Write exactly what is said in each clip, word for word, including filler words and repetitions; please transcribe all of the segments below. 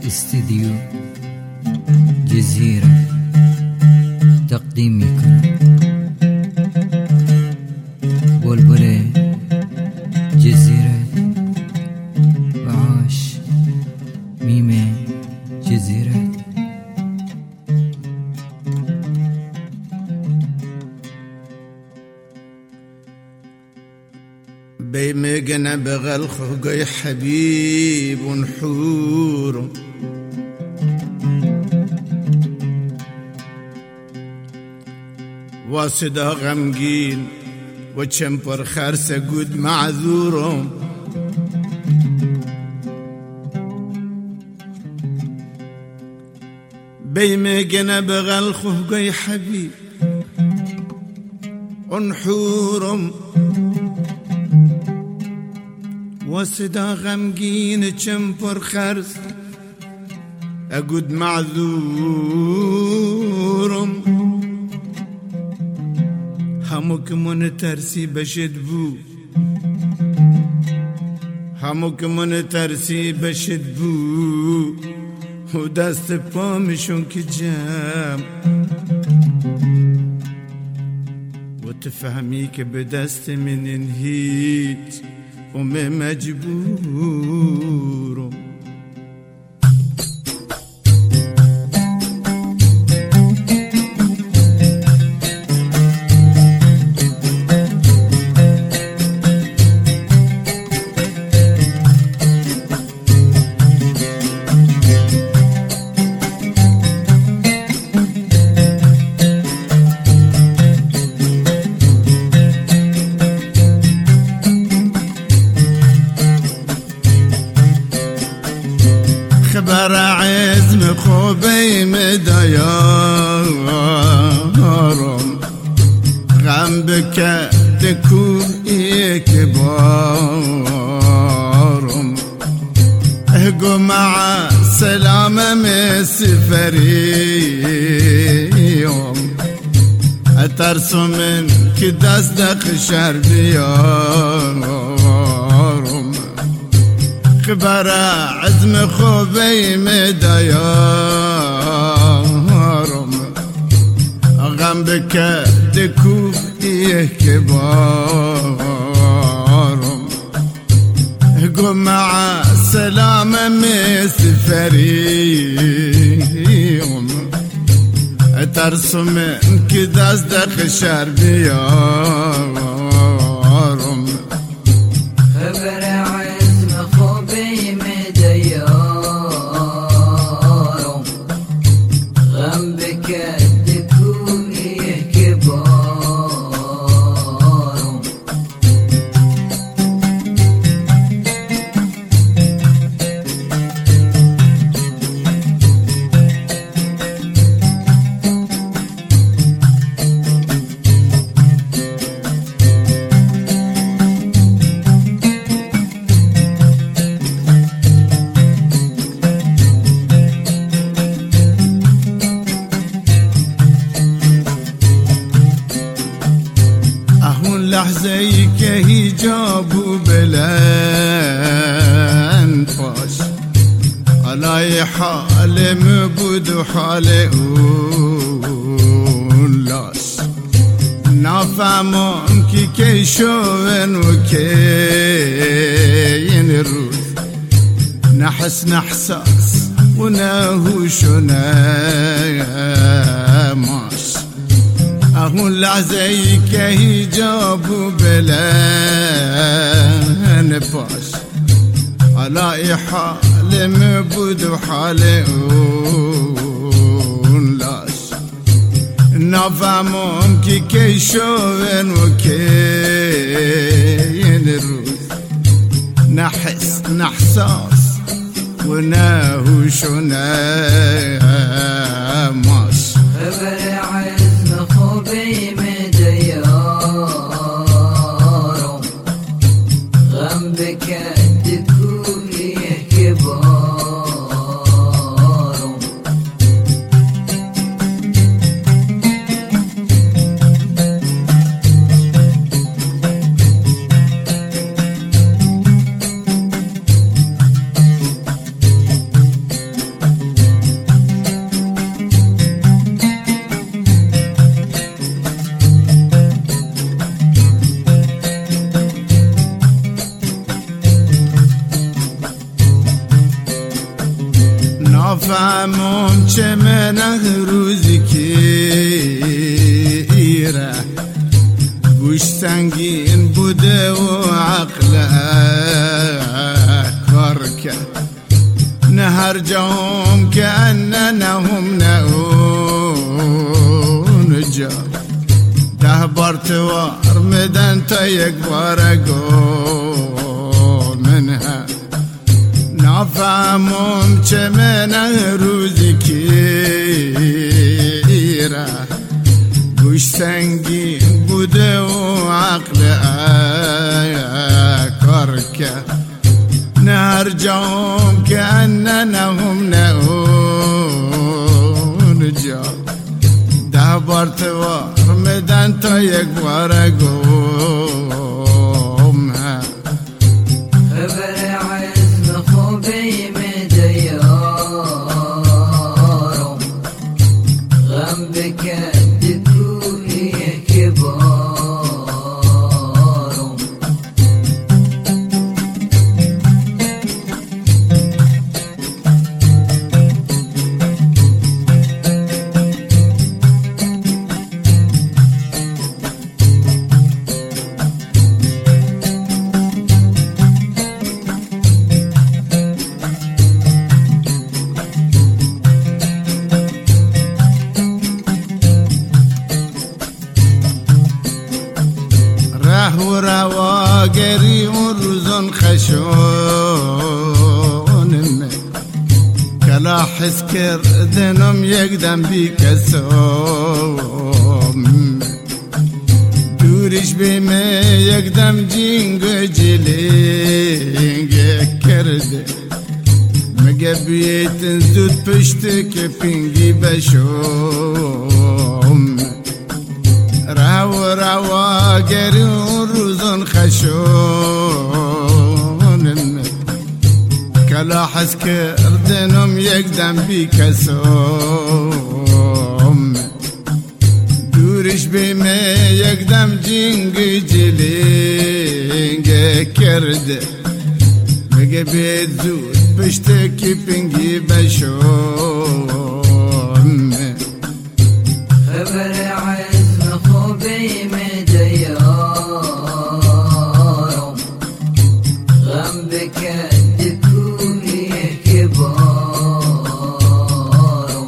استديو جزيرة تقديمي والبري جزيرة وعاش ميمة جزيرة بيمجنا بغلخه جاي حبيب ونحور واصدا غمجين وتشمبر خارسة جود معذورهم بيمجنا بغلخه جاي حبيب ونحورهم وصدا غمجين تشمبر خرس أجود معذورم همك من ترسي بشدبو همك من ترسي بشدبو ودست بامشون كجام وتفهميك بدست من انهيت وما مجبور خبر عزم خوبي مدايارم غم بك دكو يكبارم اهقو مع سلامة مسفريهم اترسو من كداس دق شربيارم خبر عزم خوبي مدايارم غم بك دكو يكبارم قم مع سلامة مسفريهم ترسم كذا صدق شربيارم خبر عزم خوبي مدايارم غم بك دكو يكبارم لحظيك هجابو بلان فاش على حال مبود حال اولاش نفهمون كي كيشوين وكين الروح نحس نحساس ونهوش وناماش أهون لعزيك هجابو بلا نباش على حال مبود وحال اولاش نفهمون كي كيشوين وكين الروح نحس نحساس ونهوش وناماش خبر عزم خوبي مدايارم غم بك دكو يكبارم نافهمم چه منه روزی که ایره گوش سنگین بوده و عقله کار کرد نه هر جام که اننهم نهون جا ده بار توار مدن تا یک بار گل منها نافهمم چه منه روزی که ایره گوش سنگین بوده و عقل کار کرد نه هر جام که اننهم نهون جا ده بار توار مدن تا یک بار گم خبر عزم خوبی میده یارم غم بکد کوهی کبارم و رواگری و روزن خشونم کلا حس کردنم یک دم بی کسام دورش بیمه یک دم جینگ جلینگ کرده مگه بیتن زود پشت که پینگی بشوم رو روا گری و روزن خشونم کلا حس کردنم یک دم بی کسام دورش بیمه یک دم جینگ جلینگ کرده مگه بید زود پشت کی پینگی بشوم خبر عزم خوبی میده یارم غم بکد کوهی کبارم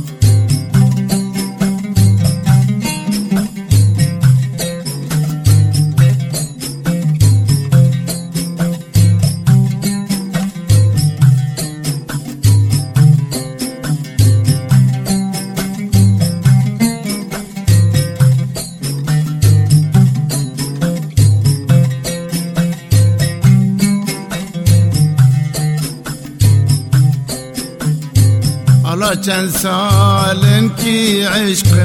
حالا چند سالن کی عشق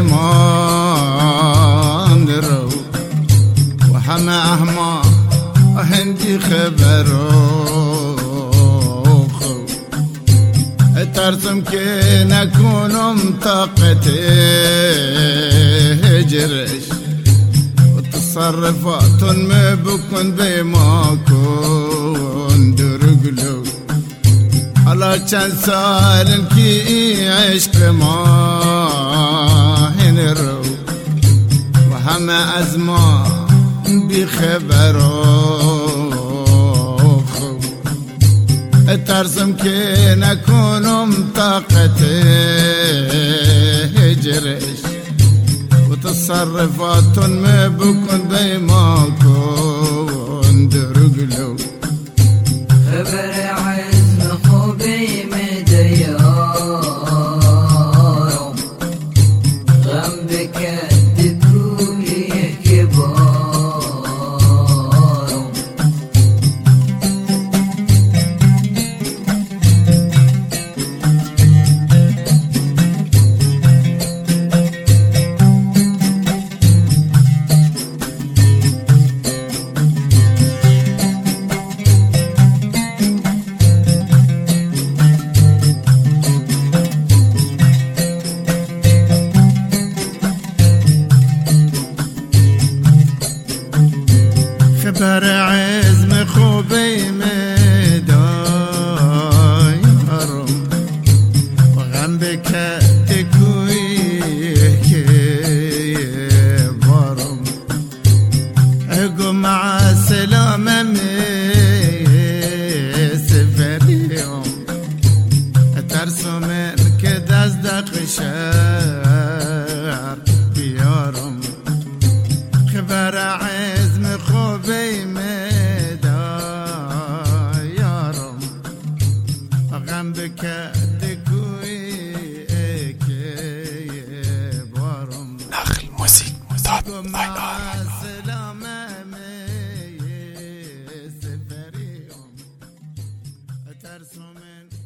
ما درو و همه احما هندی خبرو ترسم که نکنم طاقت هجرش و تصرفاتون ما بکن به ما کن درگلو حالا چند سال کی عشق ما هنرو و همه از ما بی خبرو ترسم که نکنم طاقت هجرش و تصرفاتون ما بکن به ما کن درگلو خبر عزم خوبی میده یارم غم بکد کوهی کبارم ذنب کرد کوی که بارم نخل موزیک دات آی آر سلامم سفریم ترسومن